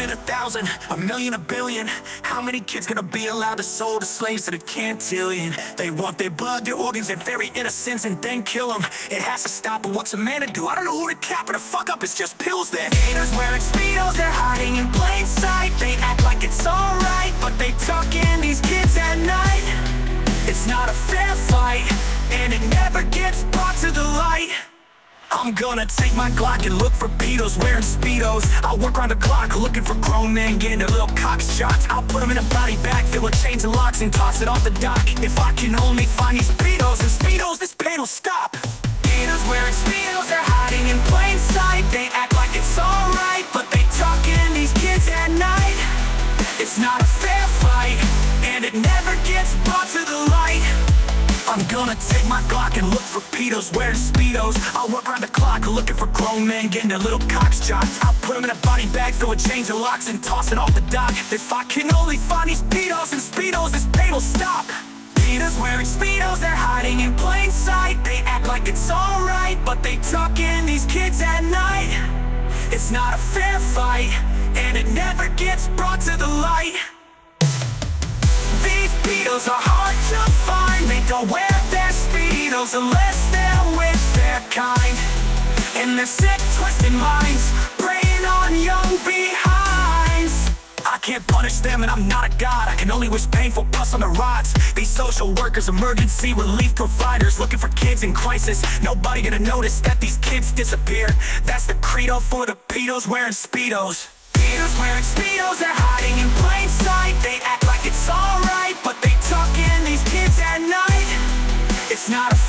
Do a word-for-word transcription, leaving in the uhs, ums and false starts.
a thousand, a million, a billion. How many kids gonna be allowed to sold as slaves to the cantillion? They want their blood, their organs, their very innocence, and then kill them. It has to stop, but what's a man to do? I don't know who to cap or to fuck up, it's just pills then. Haters wearing Speedos, they're hiding in plain sight. They act like it's alright, but they tuck in these kids at night. It's not a fair fight, and it never gets brought to the light. I'm gonna take my Glock and look for pedos wearing Speedos. I'll work around the clock looking for grown men getting their little cocks shots. I'll put them in a body bag filled with chains and locks and toss it off the dock. If I can only find these pedos and Speedos, this pain will stop. Pedos wearing Speedos, they're hiding in plain sight. They act like it's alright, but they tuck in these kids at night. It's not a fair fight, and it never gets brought to the light. I'm gonna take my Glock and look for pedos wearing Speedos. I'll work around the clock looking for grown men getting their little cocks shots. I'll put them in a body bag filled with chains and locks and toss it off the dock. If I can only find these pedos and Speedos, this pain will stop. Pedos wearing Speedos, they're hiding in plain sight. They act like it's alright, but they tuck in these kids at night. It's not a fair fight, and it never gets brought to the light. These pedos are hard to find. They don't wear their Speedos unless they're with their kind. And their sick, twisted minds preying on young behinds. I can't punish them and I'm not a god. I can only wish painful pus on the rods. These social workers, emergency relief providers, looking for kids in crisis. Nobody gonna notice that these kids disappear. That's the credo for the pedos wearing Speedos. Pedos wearing Speedos, they're hiding in plain sight. They act like it's alright, but they tuck in these kids at night. It's not a